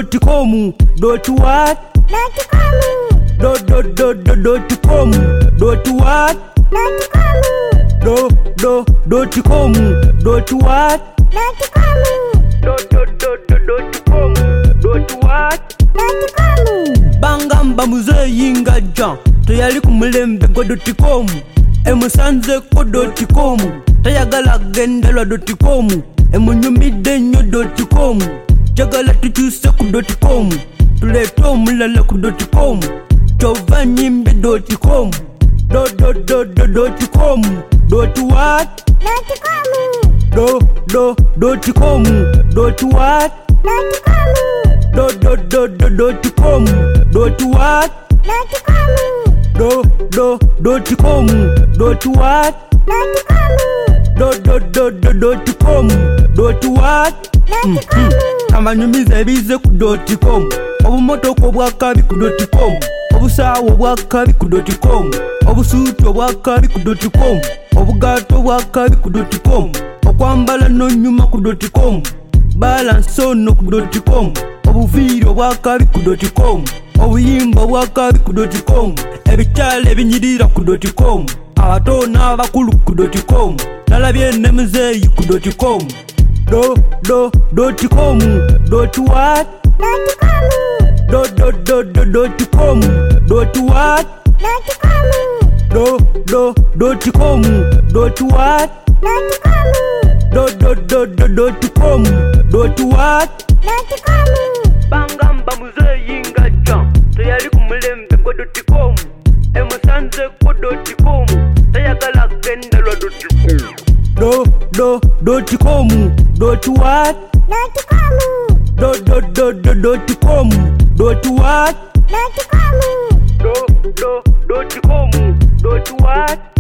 .com dot what dot .com dot what .com dot what .com dot what Bangamba muzeyi ngajja teyali ku mulembe gwa .com emusanze ko .com tayagala gendalwa .com emunyumidde nnyo .com jagala tukyuse ku .com tuleete omulala ku .com kyova nyimbe .com .com dot what .com dot what .com dot what .com dot what .com dot what Amanyumiza ebize ku .com obumotoko obwakabi ku .com obusaawo obwakabi ku .com obusuuti obwakabi ku .com obugaato obwakabi ku .com okwambala n'onyuma ku .com balance ono ku .com obuviiri obwakabi ku .com obuyimba obwakabi ku .com ebikyala ebinyirira ku .com abato n'abakulu ku .com nalabye ne muzeeyi ku .com .com dot what .com dot what .com dot what .com dot what Bangamba muzeeyi ngajja teyali ku mulembe gwa .com emusanze ko .com tayagala gendalwa .com dot what .com dot what .com dot what